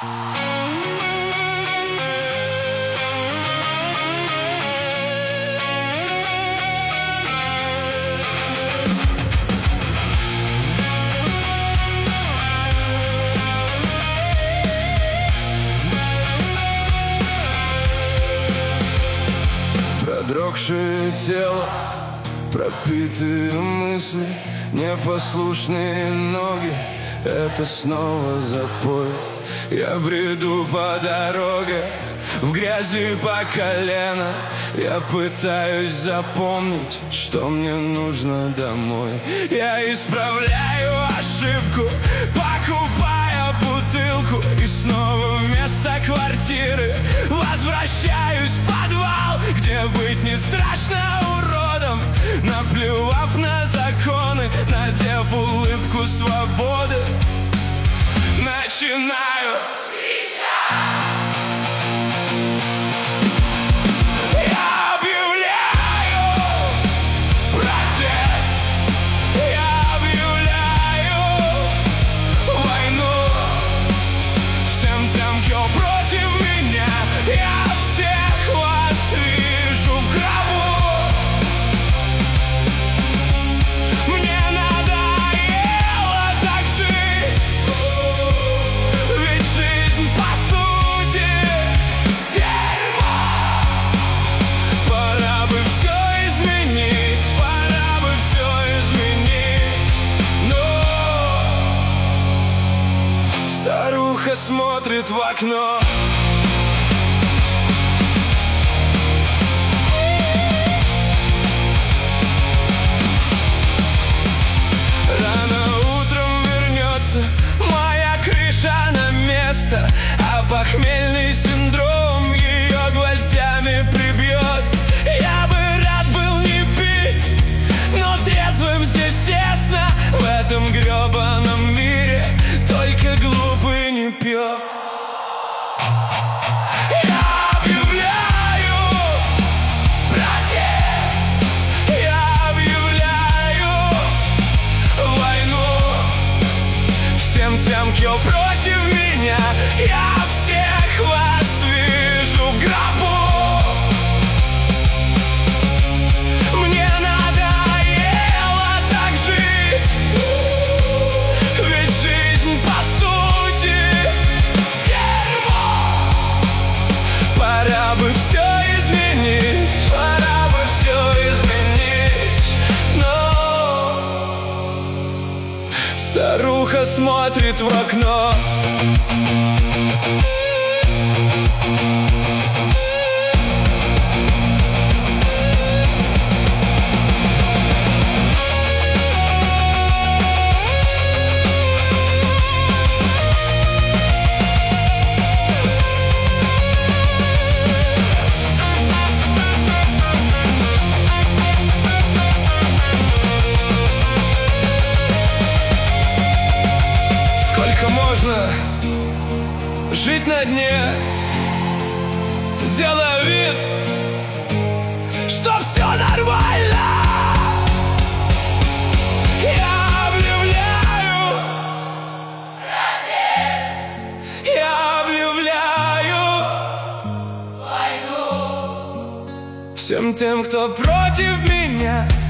Продрогшее тело, пропитые мысли, непослушные ноги — это снова запой. Я бреду по дороге, в грязи по колено. Я пытаюсь запомнить, что мне нужно домой. Я исправляю ошибку, покупая бутылку, и снова вместо квартиры возвращаюсь в подвал, где быть не страшно уродом, наплевав на законы, надев улыбку свободы, начинаю кричать. Старуха смотрит в окно. Рано утром вернется моя крыша на место, а похмельный синдром ее гвоздями прибьет. Я бы рад был не пить, но трезвым здесь тесно. В этом гребаном мире только глупый не пьет. Я объявляю протест, я объявляю войну всем тем, кто против меня. Я всех вас вижу в гробу. Мне надоело так жить, ведь жизнь по сути дерьмо. Пора бы все изменить, пора бы все изменить, но старуха смотрит в окно. Можно жить на дне, делая вид, что все нормально. Я объявляю протест, я объявляю войну всем тем, кто против меня.